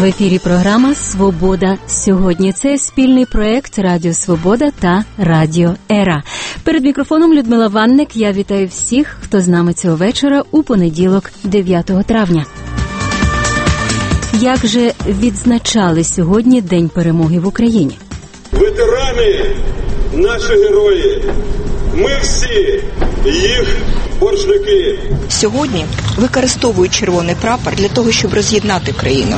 В ефірі програма «Свобода сьогодні». Це спільний проєкт Радіо Свобода та Радіо Ера. Перед мікрофоном Людмила Ванник. Я вітаю всіх, хто з нами цього вечора у понеділок, 9 травня. Як же відзначали сьогодні День перемоги в Україні? Ветерани – наші герої. Ми всі їх боржники. Сьогодні використовують червоний прапор для того, щоб роз'єднати країну.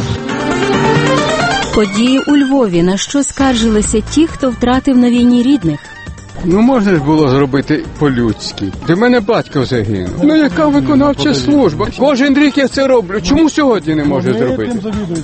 Події у Львові. На що скаржилися ті, хто втратив на війні рідних? Можна ж було зробити по-людськи. Для мене батько загинув. Яка виконавча служба? Кожен рік я це роблю. Чому сьогодні не можу зробити?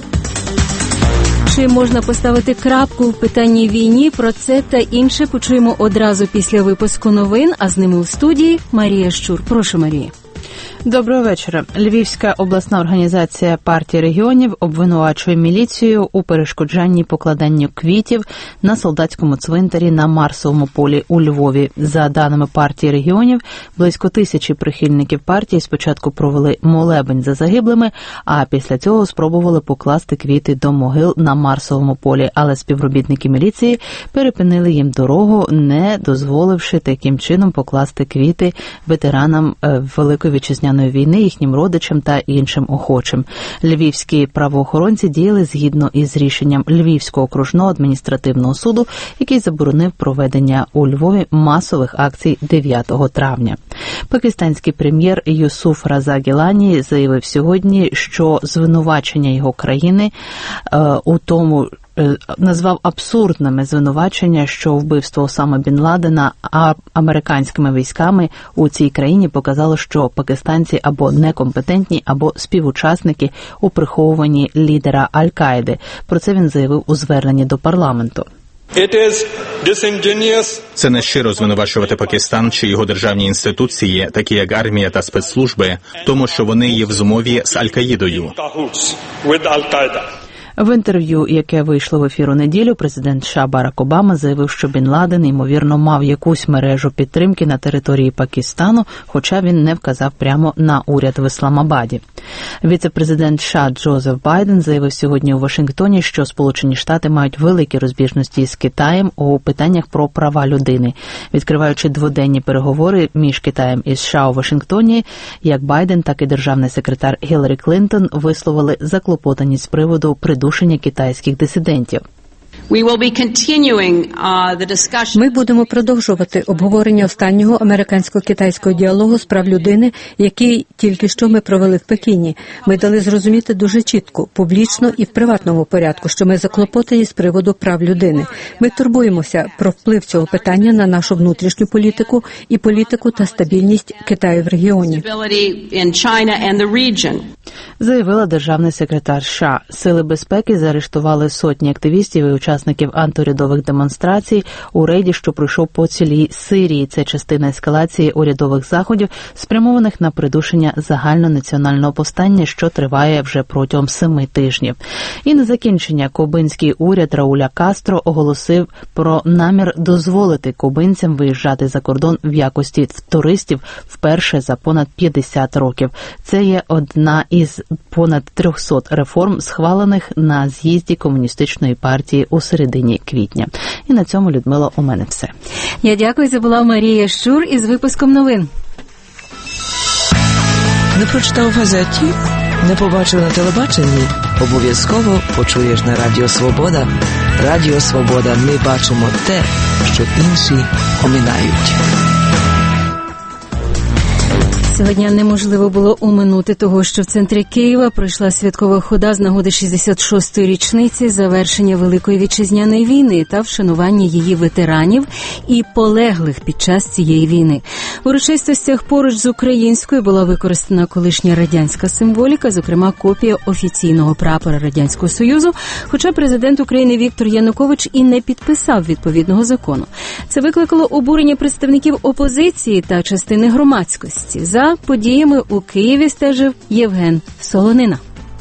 Чи можна поставити крапку в питанні війні? Про це та інше почуємо одразу після випуску новин, а з ними у студії Марія Щур. Прошу, Марія. Доброго вечора. Львівська обласна організація партії регіонів обвинувачує міліцію у перешкоджанні покладанню квітів на солдатському цвинтарі на Марсовому полі у Львові. За даними партії регіонів, близько 1000 прихильників партії спочатку провели молебень за загиблими, а після цього спробували покласти квіти до могил на Марсовому полі, але співробітники міліції перепинили їм дорогу, не дозволивши таким чином покласти квіти ветеранам Великої Вітчизняної війни, їхнім родичам та іншим охочим. Львівські правоохоронці діяли згідно із рішенням Львівського окружного адміністративного суду, який заборонив проведення у Львові масових акцій 9 травня. Пакистанський прем'єр Юсуф Раза Гілані заявив сьогодні, що звинувачення його країни у тому, назвав абсурдними звинувачення, що вбивство Осами Бін Ладена американськими військами у цій країні показало, що пакистанці або некомпетентні, або співучасники у приховуванні лідера Аль-Каїди. Про це він заявив у зверненні до парламенту. Це нещиро звинувачувати Пакистан чи його державні інституції, такі як армія та спецслужби, тому що вони є в змові з Аль-Каїдою. В інтерв'ю, яке вийшло в ефір у неділю, президент США Барак Обама заявив, що Бін Ладен, ймовірно, мав якусь мережу підтримки на території Пакистану, хоча він не вказав прямо на уряд в Ісламабаді. Віце-президент США Джозеф Байден заявив сьогодні у Вашингтоні, що Сполучені Штати мають великі розбіжності з Китаєм у питаннях про права людини. Відкриваючи дводенні переговори між Китаєм і США у Вашингтоні, як Байден, так і державний секретар Гіларі Клінтон висловили заклопотаність з приводу придушення китайських дисидентів. Ми будемо продовжувати обговорення останнього американсько-китайського діалогу з прав людини, який тільки що ми провели в Пекіні. Ми дали зрозуміти дуже чітко, публічно і в приватному порядку, що ми заклопотані з приводу прав людини. Ми турбуємося про вплив цього питання на нашу внутрішню політику і політику та стабільність Китаю в регіоні. Заявила державний секретар США. Сили безпеки заарештували сотні активістів і учасників антиурядових демонстрацій у рейді, що пройшов по цілій Сирії. Це частина ескалації урядових заходів, спрямованих на придушення загальнонаціонального повстання, що триває вже протягом 7 тижнів. І на закінчення кубинський уряд Рауля Кастро оголосив про намір дозволити кубинцям виїжджати за кордон в якості туристів вперше за понад 50 років. Це є одна із понад 300 реформ, схвалених на з'їзді Комуністичної партії у середині квітня. І на цьому, Людмила, у мене все. Я дякую. Це була Марія Щур із випуском новин. Не прочитав в газеті? Не побачив на телебаченні? Обов'язково почуєш на Радіо Свобода. Радіо Свобода. Ми бачимо те, що інші оминають. Сьогодні неможливо було оминути того, що в центрі Києва пройшла святкова хода з нагоди 66-ї річниці завершення Великої Вітчизняної війни та вшанування її ветеранів і полеглих під час цієї війни. В урочистостях поруч з українською була використана колишня радянська символіка, зокрема копія офіційного прапора Радянського Союзу, хоча президент України Віктор Янукович і не підписав відповідного закону. Це викликало обурення представників опозиції та частини громадськості. За подіями у Києві стежив Євген Солонина.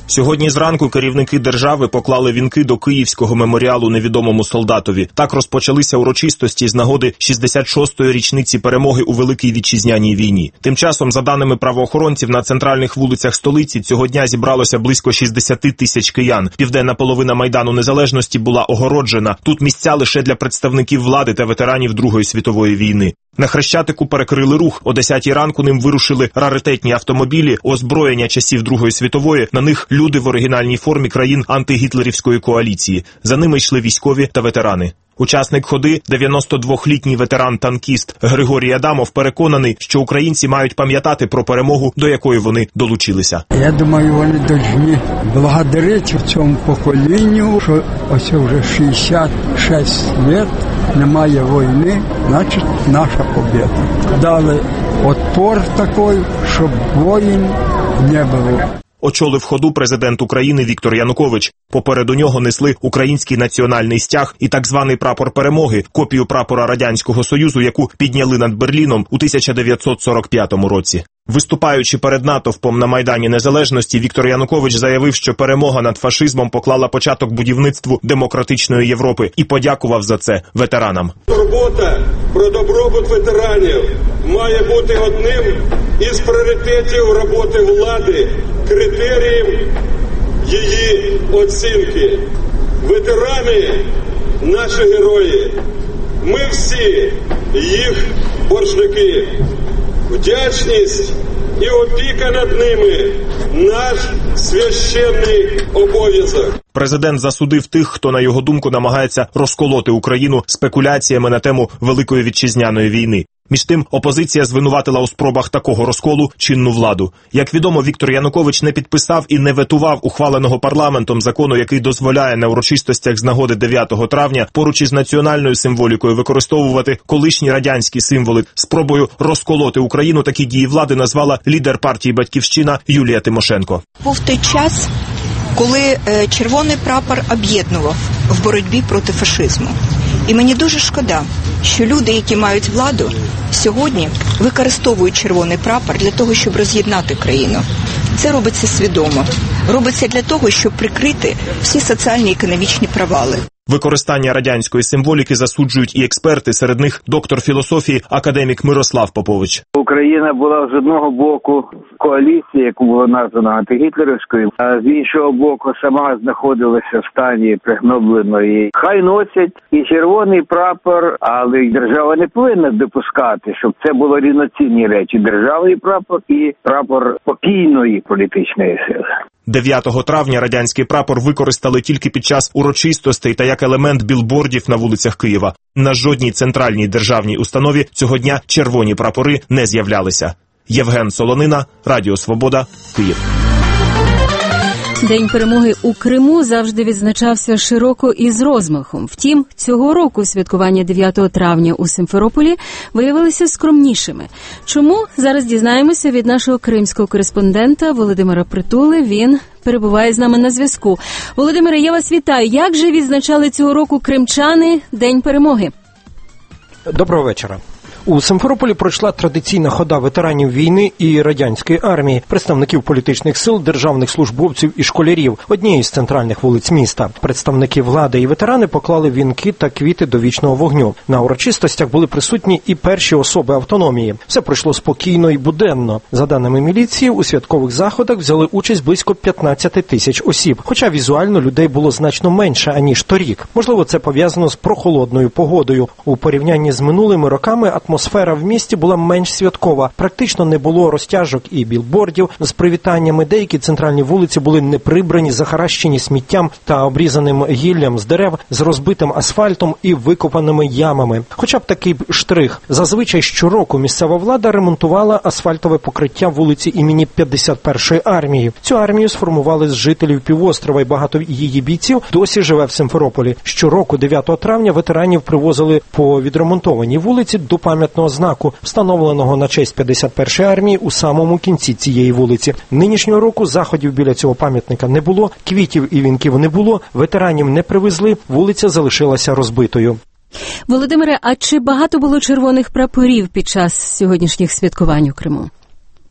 Сьогодні зранку керівники держави поклали вінки до Київського меморіалу невідомому солдатові. Так розпочалися урочистості з нагоди 66-ї річниці перемоги у Великій Вітчизняній війні. Тим часом, за даними правоохоронців, на центральних вулицях столиці цього дня зібралося близько 60 тисяч киян. Південна половина Майдану Незалежності була огороджена. Тут місця лише для представників влади та ветеранів Другої світової війни. На Хрещатику перекрили рух. О 10-й ранку ним вирушили раритетні автомобілі, озброєння часів Другої світової. На них люди в оригінальній формі країн антигітлерівської коаліції. За ними йшли військові та ветерани. Учасник ходи, 92-літній ветеран-танкіст Григорій Адамов, переконаний, що українці мають пам'ятати про перемогу, до якої вони долучилися. Я думаю, вони повинні благодарити цьому поколінню, що ось вже 66 років немає війни, значить наша побєда. Дали отпор такий, щоб воїн не було. Очолив ходу президент України Віктор Янукович. Попереду нього несли український національний стяг і так званий прапор перемоги, копію прапора Радянського Союзу, яку підняли над Берліном у 1945 році. Виступаючи перед натовпом на Майдані Незалежності, Віктор Янукович заявив, що перемога над фашизмом поклала початок будівництву демократичної Європи і подякував за це ветеранам. Турбота про добробут ветеранів має бути одним із пріоритетів роботи влади, критерієм її оцінки. Ветерани – наші герої. Ми всі їх боржники. Вдячність і опіка над ними – наш священний обов'язок. Президент засудив тих, хто, на його думку, намагається розколоти Україну спекуляціями на тему Великої Вітчизняної війни. Між тим, опозиція звинуватила у спробах такого розколу чинну владу. Як відомо, Віктор Янукович не підписав і не ветував ухваленого парламентом закону, який дозволяє на урочистостях з нагоди 9 травня поруч із національною символікою використовувати колишні радянські символи. Спробою розколоти Україну такі дії влади назвала лідер партії «Батьківщина» Юлія Тимошенко. Був той час, коли червоний прапор об'єднував в боротьбі проти фашизму. І мені дуже шкода, що люди, які мають владу, сьогодні використовують червоний прапор для того, щоб роз'єднати країну. Це робиться свідомо. Робиться для того, щоб прикрити всі соціальні і економічні провали. Використання радянської символіки засуджують і експерти, серед них доктор філософії академік Мирослав Попович. Україна була з одного боку коаліції, яку було названо антигітлерівською, а з іншого боку сама знаходилася в стані пригнобленої. Хай носять і червоний прапор, але держава не повинна допускати, щоб це було рівноцінні речі. Державний прапор і прапор покійної політичної сили. 9 травня радянський прапор використали тільки під час урочистостей та як елемент білбордів на вулицях Києва. На жодній центральній державній установі цього дня червоні прапори не з'являлися. Євген Солонина, Радіо Свобода, Київ. День перемоги у Криму завжди відзначався широко і з розмахом. Втім, цього року святкування 9 травня у Сімферополі виявилися скромнішими. Чому? Зараз дізнаємося від нашого кримського кореспондента Володимира Притули. Він перебуває з нами на зв'язку. Володимире, я вас вітаю. Як же відзначали цього року кримчани День перемоги? Доброго вечора. У Сімферополі пройшла традиційна хода ветеранів війни і радянської армії, представників політичних сил, державних службовців і школярів однієї з центральних вулиць міста. Представники влади і ветерани поклали вінки та квіти до вічного вогню. На урочистостях були присутні і перші особи автономії. Все пройшло спокійно і буденно. За даними міліції, у святкових заходах взяли участь близько 15 тисяч осіб, хоча візуально людей було значно менше, аніж торік. Можливо, це пов'язано з прохолодною погодою. У порівнянні з минулими роками атмосфера в місті була менш святкова. Практично не було розтяжок і білбордів з привітаннями. Деякі центральні вулиці були неприбрані, захаращені сміттям та обрізаним гіллям з дерев, з розбитим асфальтом і викопаними ямами. Хоча б такий штрих. Зазвичай щороку місцева влада ремонтувала асфальтове покриття вулиці імені 51-ї армії. Цю армію сформували з жителів півострова, і багато її бійців досі живе в Сімферополі. Щороку 9 травня ветеранів привозили по відремонтованій вулиці до пам'ятного знаку, встановленого на честь 51-ї армії у самому кінці цієї вулиці. Нинішнього року заходів біля цього пам'ятника не було, квітів і вінків не було, ветеранів не привезли, вулиця залишилася розбитою. Володимире, а чи багато було червоних прапорів під час сьогоднішніх святкувань у Криму?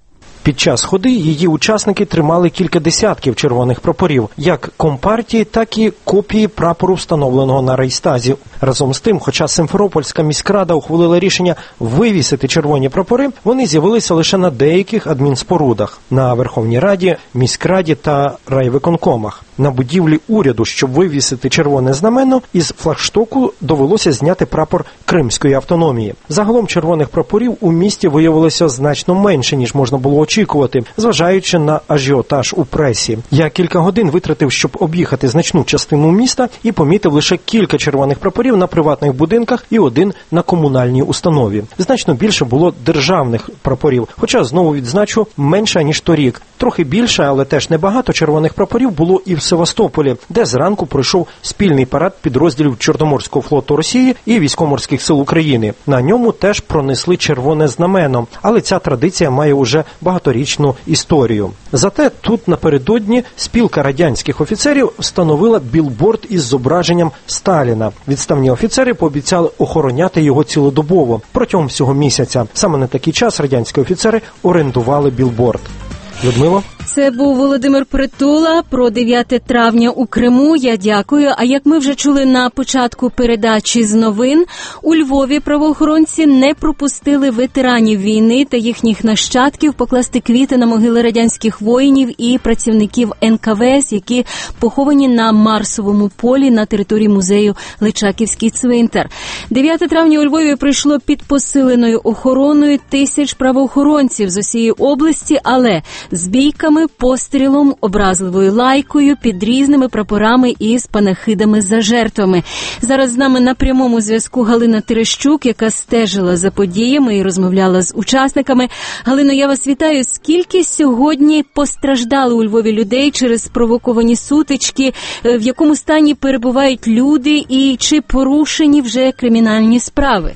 Під час ходи її учасники тримали кілька десятків червоних прапорів, як Компартії, так і копії прапору, встановленого на Рейхстазі. Разом з тим, хоча Симферопольська міськрада ухвалила рішення вивісити червоні прапори, вони з'явилися лише на деяких адмінспорудах – на Верховній Раді, міськраді та райвиконкомах. На будівлі уряду, щоб вивісити червоне знамено, із флагштоку довелося зняти прапор Кримської автономії. Загалом червоних прапорів у місті виявилося значно менше, ніж можна було очікувати, зважаючи на ажіотаж у пресі. Я кілька годин витратив, щоб об'їхати значну частину міста і помітив лише кілька червоних прапорів на приватних будинках і один на комунальній установі. Значно більше було державних прапорів, хоча, знову відзначу, менше, ніж торік. Трохи більше, але теж небагато червоних прапорів було і в Севастополі, де зранку пройшов спільний парад підрозділів Чорноморського флоту Росії і Військово-морських сил України. На ньому теж пронесли червоне знамено, але ця традиція має уже багаторічну історію. Зате тут напередодні спілка радянських офіцерів встановила білборд із зображенням Сталіна. Відставні офіцери пообіцяли охороняти його цілодобово протягом всього місяця. Саме на такий час радянські офіцери орендували білборд. Людмила? Це був Володимир Притула про 9 травня у Криму. Я дякую. А як ми вже чули на початку передачі з новин, у Львові правоохоронці не пропустили ветеранів війни та їхніх нащадків покласти квіти на могили радянських воїнів і працівників НКВС, які поховані на Марсовому полі на території музею Личаківський цвинтар. 9 травня у Львові прийшло під посиленою охороною тисяч правоохоронців з усієї області, але з бійками, пострілом, образливою лайкою, під різними прапорами і з панахидами за жертвами. Зараз з нами на прямому зв'язку Галина Терещук, яка стежила за подіями і розмовляла з учасниками. Галино, я вас вітаю. Скільки сьогодні постраждали у Львові людей через спровоковані сутички? В якому стані перебувають люди і чи порушені вже кримінальні справи?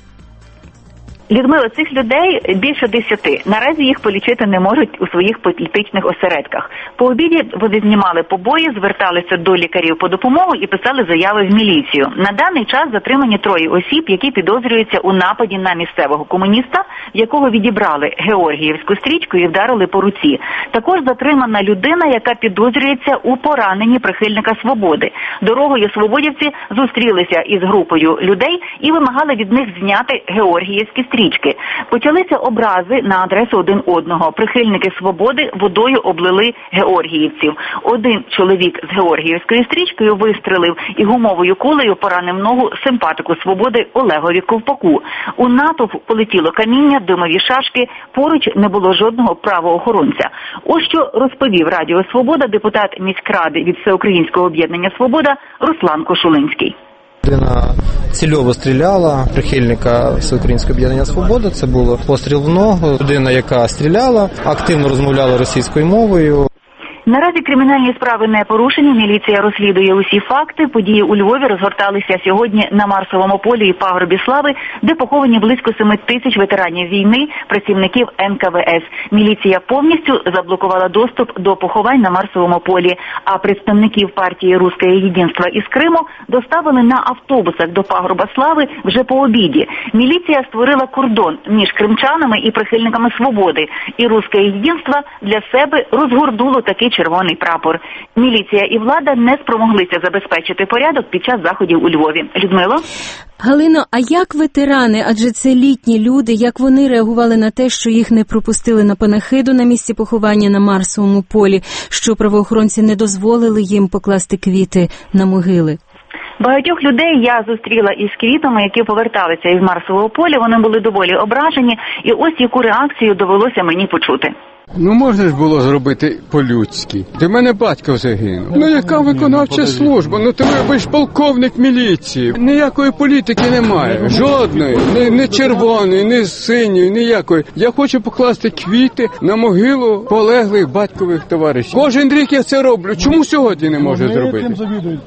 Людмила, цих людей більше 10. Наразі їх полічити не можуть у своїх політичних осередках. По обіді вони знімали побої, зверталися до лікарів по допомогу і писали заяви в міліцію. На даний час затримані 3 осіб, які підозрюються у нападі на місцевого комуніста, в якого відібрали георгіївську стрічку і вдарили по руці. Також затримана людина, яка підозрюється у пораненні прихильника свободи. Дорогою свободівці зустрілися із групою людей і вимагали від них зняти георгіївські стрічки. Почалися образи на адресу один одного. Прихильники свободи водою облили георгіївців. Один чоловік з георгіївською стрічкою вистрелив і гумовою кулею поранив ногу симпатику свободи Олегові Ковпаку. У натовп полетіло каміння, димові шашки, поруч не було жодного правоохоронця. Ось що розповів Радіо Свобода депутат міськради від Всеукраїнського об'єднання «Свобода» Руслан Кошулинський. Людина цільово стріляла, прихильника Всеукраїнського об'єднання «Свобода». Це було постріл в ногу. Людина, яка стріляла, активно розмовляла російською мовою. Наразі кримінальні справи не порушені, міліція розслідує усі факти. Події у Львові розгорталися сьогодні на Марсовому полі і пагорбі Слави, де поховані близько 7 тисяч ветеранів війни, працівників НКВС. Міліція повністю заблокувала доступ до поховань на Марсовому полі, а представників партії «Русське єдинство» із Криму доставили на автобусах до пагорба Слави вже по обіді. Міліція створила кордон між кримчанами і прихильниками свободи, і «Русське єдинство» для себе розгорнуло такий червоний прапор. Міліція і влада не спромоглися забезпечити порядок під час заходів у Львові. Людмило? Галино, а як ветерани, адже це літні люди, як вони реагували на те, що їх не пропустили на панахиду на місці поховання на Марсовому полі, що правоохоронці не дозволили їм покласти квіти на могили? Багатьох людей я зустріла із квітами, які поверталися із Марсового поля. Вони були доволі ображені, і ось яку реакцію довелося мені почути. Ну, можна ж було зробити по-людськи. До мене батько загинув. Ну, яка виконавча служба? Ну, ви ж полковник міліції. Ніякої політики немає. Жодної. Ні червоної, ні синьої, ніякої. Я хочу покласти квіти на могилу полеглих батькових товаришів. Кожен рік я це роблю. Чому сьогодні не можу зробити?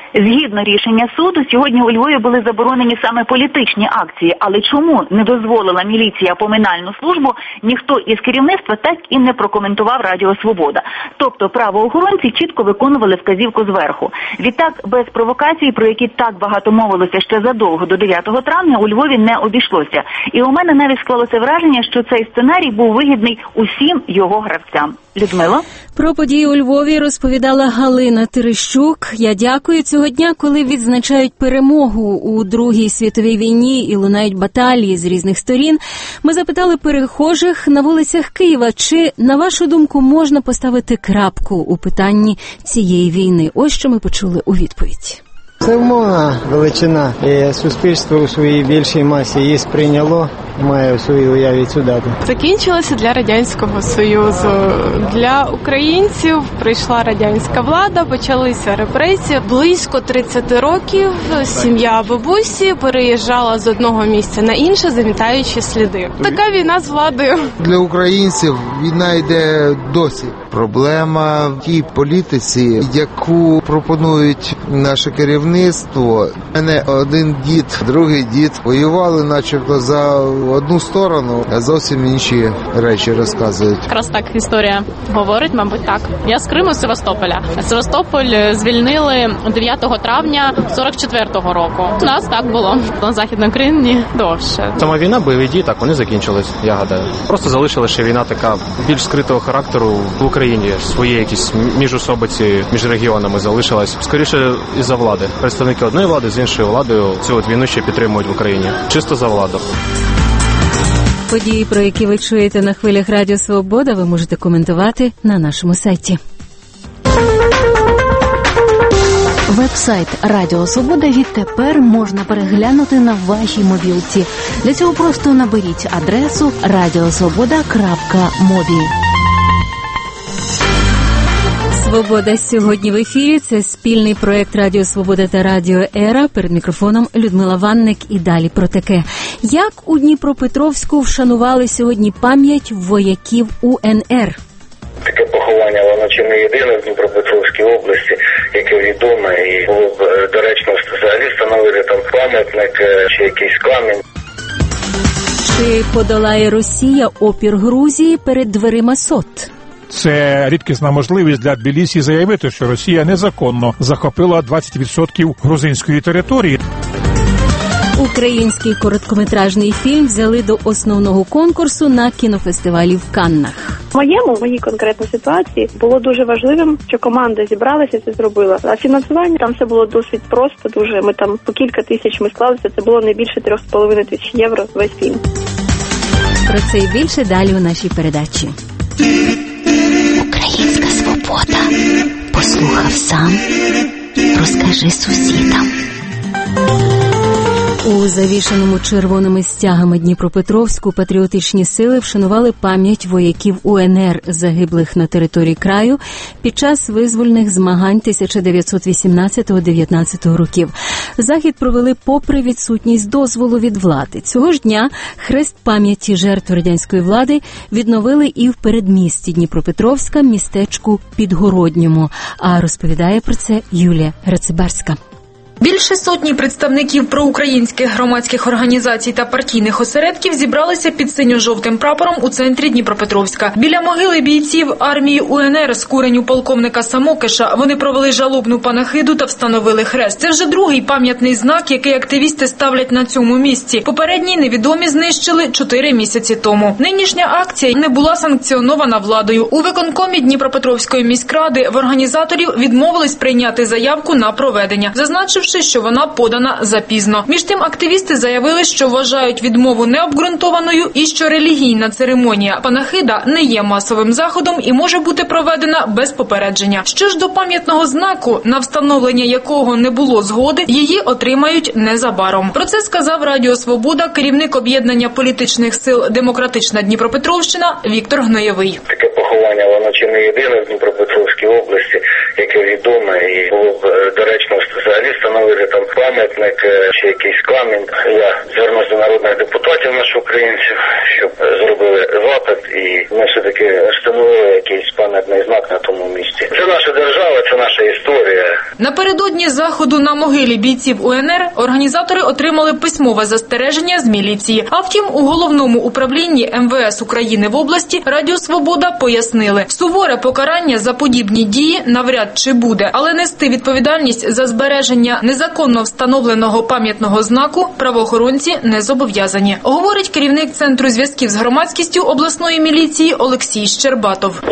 Згідно рішення суду, сьогодні у Львові були заборонені саме політичні акції. Але чому не дозволила міліція поминальну службу, ніхто із керівництва так і не прокоментував Радіо Свобода. Тобто правоохоронці чітко виконували вказівку зверху. Відтак, без провокацій, про які так багато мовилося ще задовго до 9 травня, у Львові не обійшлося. І у мене навіть склалося враження, що цей сценарій був вигідний усім його гравцям. Людмила? Про події у Львові розповідала Галина Терещук. Я дякую. Цього дня, коли відзначають перемогу у Другій світовій війні і лунають баталії з різних сторін, ми запитали перехожих на вулицях Києва, чи, на вашу думку, можна поставити крапку у питанні цієї війни. Ось що ми почули у відповідь. Це умовна величина, і суспільство у своїй більшій масі її сприйняло, має у своїй уяві цю дату. Закінчилося для Радянського Союзу. Для українців прийшла радянська влада, почалися репресії. Близько 30 років сім'я бабусі переїжджала з одного місця на інше, замітаючи сліди. Така війна з владою. Для українців війна йде досі. Проблема в тій політиці, яку пропонують наше керівництво. У мене один дід, другий дід воювали начебто за одну сторону, а зовсім інші речі розказують. Якраз так історія говорить, мабуть, так. Я з Криму, з Севастополя. Севастополь звільнили 9 травня 44-го року. У нас так було. На Західній Україні довше. Сама війна, бойові дії, так, вони закінчились, я гадаю. Просто залишила ще війна така більш скритого характеру в Україні. Свої якісь міжособиці між регіонами залишилась. Скоріше із-за влади. Представники одної влади з іншою владою цю от війну ще підтримують в Україні. Чисто за владу. Події, про які ви чуєте на хвилях Радіо Свобода, ви можете коментувати на нашому сайті. Веб-сайт Радіо Свобода відтепер можна переглянути на вашій мобілці. Для цього просто наберіть адресу radiosvoboda.mobi. «Свобода» сьогодні в ефірі. Це спільний проєкт «Радіо Свобода» та «Радіо Ера». Перед мікрофоном Людмила Ванник. І далі про таке. Як у Дніпропетровську вшанували сьогодні пам'ять вояків УНР? Таке поховання, воно чи не єдине в Дніпропетровській області, яке відоме, і було б доречно взагалі встановити там пам'ятник чи якийсь камінь. Чи подолає Росія опір Грузії перед дверима СОТ? Це рідкісна можливість для Тбілісі заявити, що Росія незаконно захопила 20% грузинської території. Український короткометражний фільм взяли до основного конкурсу на кінофестивалі в Каннах. В моїй конкретній ситуації було дуже важливим, що команда зібралася і це зробила. А фінансування там все було досить просто, дуже. Ми там по кілька тисяч ми склалися, це було не більше 3,5 тисяч євро весь фільм. Про це і більше далі у нашій передачі. Українська свобода. Послухав сам, розкажи сусідам. У завішаному червоними стягами Дніпропетровську патріотичні сили вшанували пам'ять вояків УНР, загиблих на території краю під час визвольних змагань 1918-19 років. Захід провели попри відсутність дозволу від влади. Цього ж дня хрест пам'яті жертв радянської влади відновили і в передмісті Дніпропетровська, містечку Підгородньому. А розповідає про це Юлія Грацибарська. Більше сотні представників проукраїнських громадських організацій та партійних осередків зібралися під синьо-жовтим прапором у центрі Дніпропетровська. Біля могили бійців армії УНР з куреню полковника Самокиша вони провели жалобну панахиду та встановили хрест. Це вже другий пам'ятний знак, який активісти ставлять на цьому місці. Попередній невідомі знищили 4 місяці тому. Нинішня акція не була санкціонована владою. У виконкомі Дніпропетровської міськради в організаторів відмовились прийняти заявку на проведення, зазначивши, що вона подана запізно. Між тим, активісти заявили, що вважають відмову необґрунтованою і що релігійна церемонія панахида не є масовим заходом і може бути проведена без попередження. Що ж до пам'ятного знаку, на встановлення якого не було згоди, її отримають незабаром. Про це сказав Радіо Свобода керівник об'єднання політичних сил «Демократична Дніпропетровщина» Віктор Гноєвий. Таке поховання, воно чи не єдине в Дніпропетровській області, яке відоме, і було б доречно взагалі встановити там пам'ятник чи якийсь камінь. Я звернусь до народних депутатів наших українців, щоб зробили запит і ми все-таки встановили якийсь пам'ятний знак на тому місці. Це наша держава, це наша історія. Напередодні заходу на могилі бійців УНР організатори отримали письмове застереження з міліції. А втім, у головному управлінні МВС України в області Радіо Свобода пояснили, суворе покарання за подібні дії навряд чи буде, але нести відповідальність за збереження незаконно встановленого пам'ятного знаку правоохоронці не зобов'язані, говорить керівник Центру зв'язків з громадськістю обласної міліції Олексій Щербатов.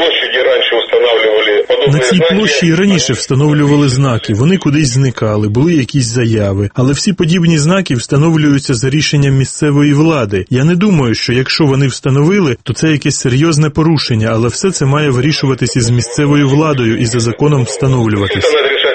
На цій площі і раніше встановлювали знаки, вони кудись зникали, були якісь заяви. Але всі подібні знаки встановлюються за рішенням місцевої влади. Я не думаю, що якщо вони встановили, то це якесь серйозне порушення, але все це має вирішуватися з місцевою владою і за законом встановлюватися.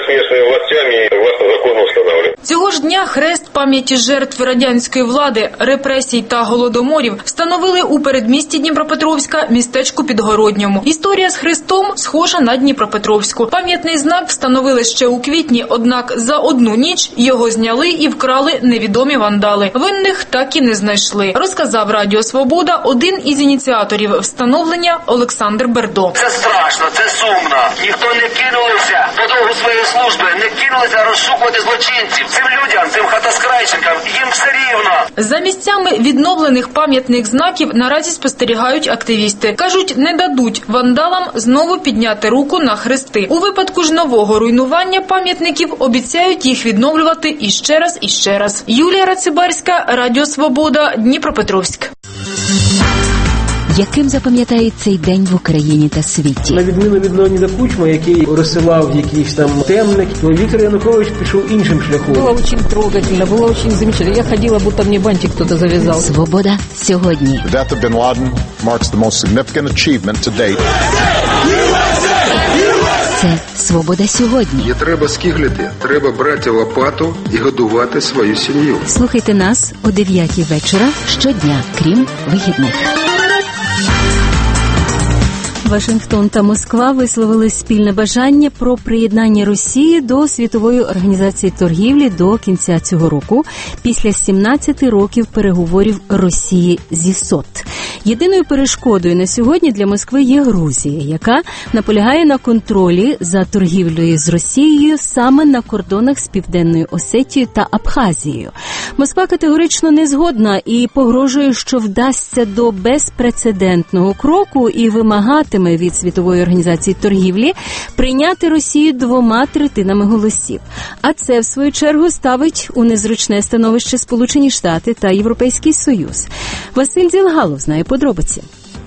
Цього ж дня хрест пам'яті жертв радянської влади, репресій та голодоморів встановили у передмісті Дніпропетровська, містечку Підгородньому. Історія з хрестом схожа на Дніпропетровську. Пам'ятний знак встановили ще у квітні, однак за одну ніч його зняли і вкрали невідомі вандали. Винних так і не знайшли, розказав Радіо Свобода один із ініціаторів встановлення Олександр Бердо. Це страшно, це сумно. Ніхто не кинулися по довгу своєї служби, не кинулися розшукувати злочинців. Цим людям, цим хатоскрайчикам, їм все рівно. За місцями відновлених пам'ятних знаків наразі спостерігають активісти. Кажуть, не дадуть вандалам знову підняти руку на хрести. У випадку ж нового руйнування пам'ятників обіцяють їх відновлювати іще раз і ще раз. Юлія Рацибарська, Радіо Свобода, Дніпропетровськ. Яким запам'ятають цей день в Україні та світі? На відміну від Леоніда Кучма, який розсилав якийсь там темник, то Віктор Янукович пішов іншим шляхом. Було дуже трогательно, було дуже замечательно. Я ходила, будто мені бантик хтось зав'язав. Свобода сьогодні. The death of Bin Laden marks the most significant achievement to date. Це «Свобода сьогодні». Не треба скиглити, треба брати лопату і годувати свою сім'ю. Слухайте нас о 9 вечора щодня, крім вихідних. Вашингтон та Москва висловили спільне бажання про приєднання Росії до Світової організації торгівлі до кінця цього року, після 17 років переговорів Росії зі СОТ. Єдиною перешкодою на сьогодні для Москви є Грузія, яка наполягає на контролі за торгівлею з Росією саме на кордонах з Південною Осетією та Абхазією. Москва категорично не згодна і погрожує, що вдасться до безпрецедентного кроку і вимагатиме від Світової організації торгівлі прийняти Росію 2/3 голосів. А це, в свою чергу, ставить у незручне становище Сполучені Штати та Європейський Союз. Василь Дзілгалов знає подробиці.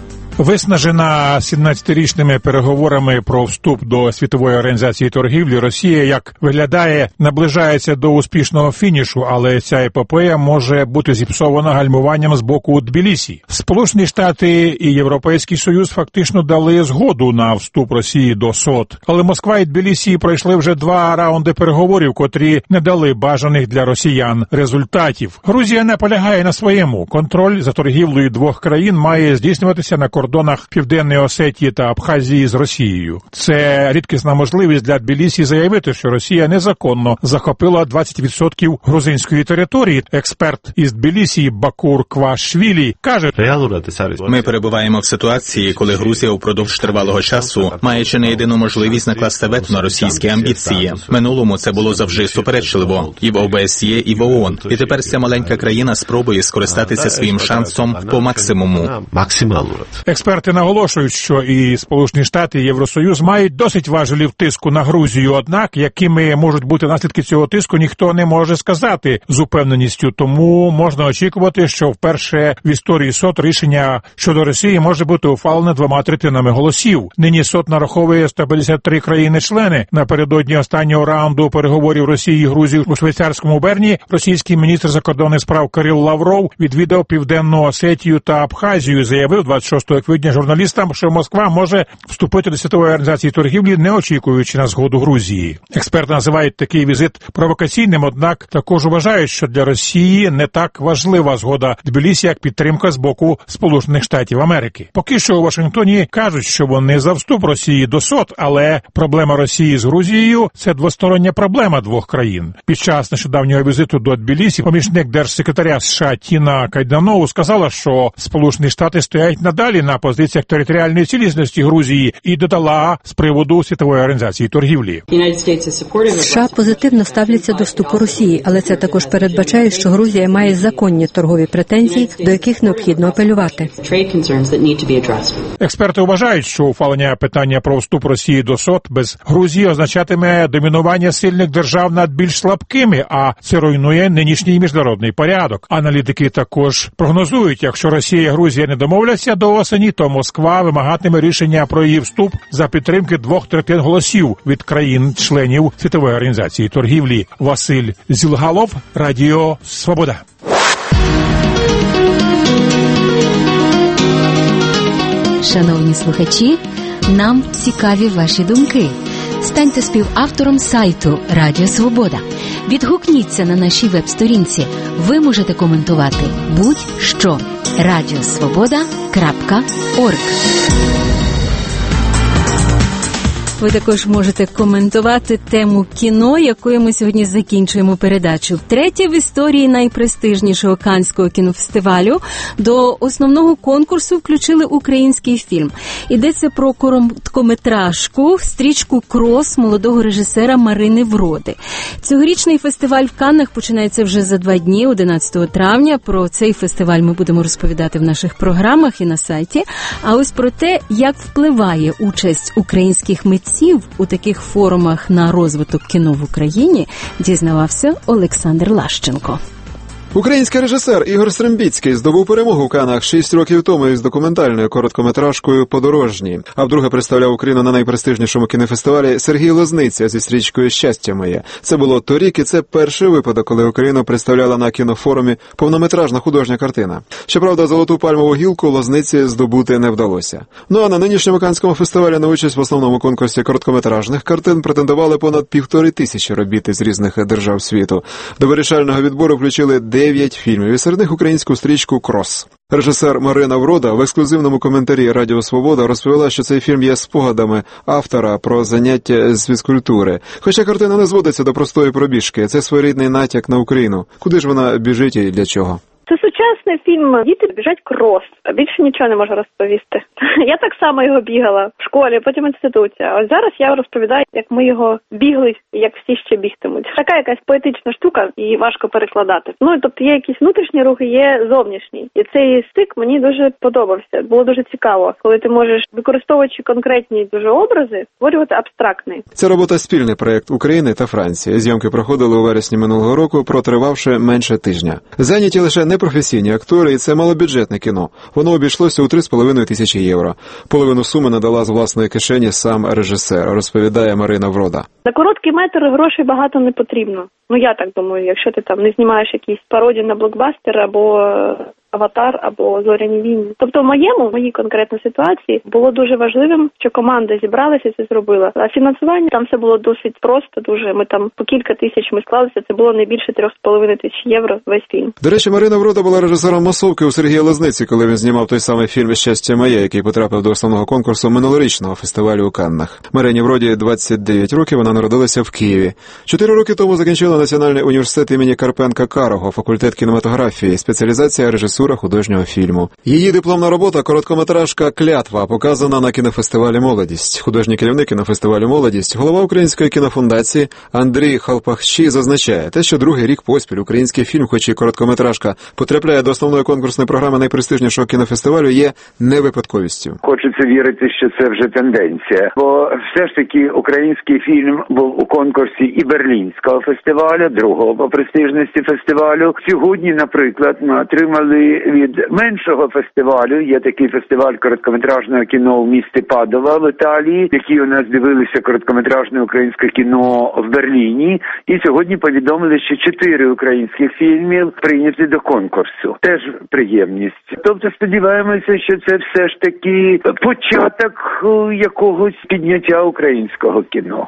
Виснажена 17-річними переговорами про вступ до Світової організації торгівлі, Росія, як виглядає, наближається до успішного фінішу, але ця епопея може бути зіпсована гальмуванням з боку Тбілісі. Сполучені Штати і Європейський Союз фактично дали згоду на вступ Росії до СОТ. Але Москва і Тбілісі пройшли вже 2 раунди переговорів, котрі не дали бажаних для росіян результатів. Грузія наполягає на своєму. Контроль за торгівлею двох країн має здійснюватися на кордонах Південної Осетії та Абхазії з Росією. Це рідкісна можливість для Тбілісі заявити, що Росія незаконно захопила 20% грузинської території. Експерт із Тбілісі Бакур Квашвілі каже: ми перебуваємо в ситуації, коли Грузія упродовж тривалого часу має чи не єдину можливість накласти вето на російські амбіції. В минулому це було завжди суперечливо і в ОБСЄ, і в ООН. І тепер ця маленька країна спробує скористатися своїм шансом по максимуму. Експерти наголошують, що і Сполучені Штати, і Євросоюз мають досить важелів тиску на Грузію, однак якими можуть бути наслідки цього тиску, ніхто не може сказати з упевненістю. Тому можна очікувати, що вперше в історії СОТ рішення щодо Росії може бути ухвалене 2/3 голосів. Нині СОТ нараховує 153 країни-члени. Напередодні останнього раунду переговорів Росії і Грузії у швейцарському Берні російський міністр закордонних справ Кирил Лавров відвідав Південну Осетію та Абхазію і заявив 26 квітня журналістам, що Москва може вступити до Світової організації торгівлі, не очікуючи на згоду Грузії. Експерти називають такий візит провокаційним, однак також вважають, що для Росії не так важлива згода Тбілісі, як підтримка з боку Сполучених Штатів Америки. Поки що у Вашингтоні кажуть, що вони за вступ Росії до СОТ, але проблема Росії з Грузією – це двостороння проблема двох країн. Під час нещодавнього візиту до Тбілісі помічник держсекретаря США Тіна Кайданоу сказала, що Сполучені Штати стоять надалі на на позиціях територіальної цілісності Грузії і додала з приводу Світової організації торгівлі. США позитивно ставляться до вступу Росії, але це також передбачає, що Грузія має законні торгові претензії, до яких необхідно апелювати. Експерти вважають, що ухвалення питання про вступ Росії до СОТ без Грузії означатиме домінування сильних держав над більш слабкими, а це руйнує нинішній міжнародний порядок. Аналітики також прогнозують, якщо Росія і Грузія не домовляться до осені, то Москва вимагатиме рішення про її вступ за підтримки 2/3 голосів від країн-членів Світової організації торгівлі. Василь Зілгалов, Радіо Свобода. Шановні слухачі, нам цікаві ваші думки. Станьте співавтором сайту Радіо Свобода. Відгукніться на нашій веб-сторінці. Ви можете коментувати будь-що. radiosvoboda.org. Ви також можете коментувати тему кіно, якою ми сьогодні закінчуємо передачу. Втретє в історії найпрестижнішого Каннського кінофестивалю до основного конкурсу включили український фільм. Йдеться про короткометражку, стрічку «Крос» молодого режисера Марини Вроди. Цьогорічний фестиваль в Каннах починається вже за 2 дні, 11 травня. Про цей фестиваль ми будемо розповідати в наших програмах і на сайті. А ось про те, як впливає участь українських митців у таких форумах на розвиток кіно в Україні, дізнавався Олександр Лащенко. Український режисер Ігор Стрембіцький здобув перемогу в Каннах 6 років тому із документальною короткометражкою «Подорожні». А вдруге представляв Україну на найпрестижнішому кінофестивалі Сергій Лозниця зі стрічкою «Щастя моє». Це було торік, і це перший випадок, коли Україну представляла на кінофорумі повнометражна художня картина. Щоправда, золоту пальмову гілку Лозниці здобути не вдалося. Ну а на нинішньому Каннському фестивалі на участь в основному конкурсі короткометражних картин претендували понад 1500 робіт із різних держав світу. До вирішального відбору включили 9 фільмів, і серед них українську стрічку «Крос». Режисер Марина Врода в ексклюзивному коментарі «Радіо Свобода» розповіла, що цей фільм є спогадами автора про заняття з фізкультури. Хоча картина не зводиться до простої пробіжки, це своєрідний натяк на Україну. Куди ж вона біжить і для чого? Це сучасний фільм «Діти біжать крос». Більше нічого не можу розповісти. Я так само його бігала в школі, потім в інституті. А ось зараз я розповідаю, як ми його бігли і як всі ще бігтимуть. Така якась поетична штука, і важко перекладати. Ну, тобто є якісь внутрішні рухи, є зовнішні. І цей стик мені дуже подобався. Було дуже цікаво, коли ти можеш, використовуючи конкретні дуже образи, створювати абстрактний. Ця робота – спільний проєкт України та Франції. Зйомки проходили у вересні минулого року, протривавши менше тижня. Зайняті лише непрофесійні актори, і це малобюджетне кіно. Воно обійшлося у 3,5 тисячі євро. Половину суми надала з власної кишені сам режисер, розповідає Марина Врода. На короткий метр грошей багато не потрібно. Ну, я так думаю, якщо ти там не знімаєш якісь пародії на блокбастер або «Аватар» або «Зоряні війни». Тобто в моїй конкретній ситуації було дуже важливим, що команда зібралася і це зробила. А фінансування там все було досить просто, дуже. Ми там по кілька тисяч ми склалися, це було не більше 3,5 тисяч євро весь фільм. До речі, Марина Врода була режисером масовки у Сергія Лозниці, коли він знімав той самий фільм «Щастя моє», який потрапив до основного конкурсу минулорічного фестивалю у Каннах. Марині Вроді 29 років, вона народилася в Києві. 4 роки тому закінчила Національний університет імені Карпенка-Карого, факультет кінематографії, спеціалізація режисура художнього фільму. Її дипломна робота – короткометражка «Клятва», показана на кінофестивалі «Молодість». Художній керівник кінофестивалю «Молодість», голова Української кінофундації Андрій Халпахчі зазначає, те, що другий рік поспіль український фільм, хоч і короткометражка, потрапляє до основної конкурсної програми найпрестижнішого кінофестивалю, є не випадковістю. Хочеться вірити, що це вже тенденція, бо все ж таки український фільм був у конкурсі і Берлінського фестивалю, другого по престижності фестивалю. Сьогодні, наприклад, ми отримали від меншого фестивалю, є такий фестиваль короткометражного кіно в місті Падова в Італії, які у нас дивилися короткометражне українське кіно в Берліні, і сьогодні повідомили, що 4 українських фільмів прийняті до конкурсу. Теж приємність. Тобто сподіваємося, що це все ж таки початок якогось підняття українського кіно.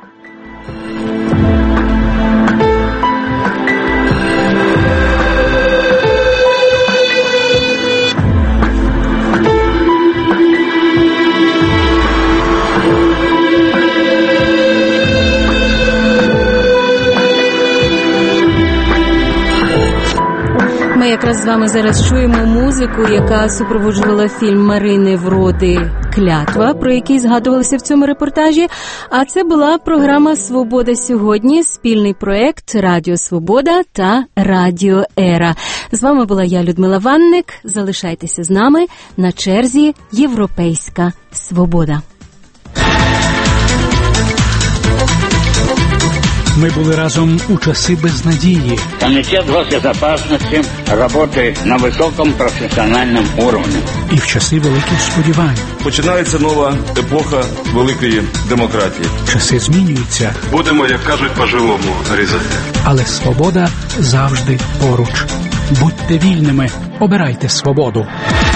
Ми якраз з вами зараз чуємо музику, яка супроводжувала фільм Марини Вроди «Клятва», про який згадувалося в цьому репортажі. А це була програма «Свобода сьогодні», спільний проект «Радіо Свобода» та «Радіо Ера». З вами була я, Людмила Ванник. Залишайтеся з нами. На черзі «Європейська свобода». Мы были разом у часы безнадії. Комитет госбезопасности работает на высоком профессиональном уровне. І в часи великих сподівань. Починається нова епоха великої демократії. Часи змінюються. Будемо, як кажуть, по-живому різати. Але свобода завжди поруч. Будьте вільними, обирайте свободу.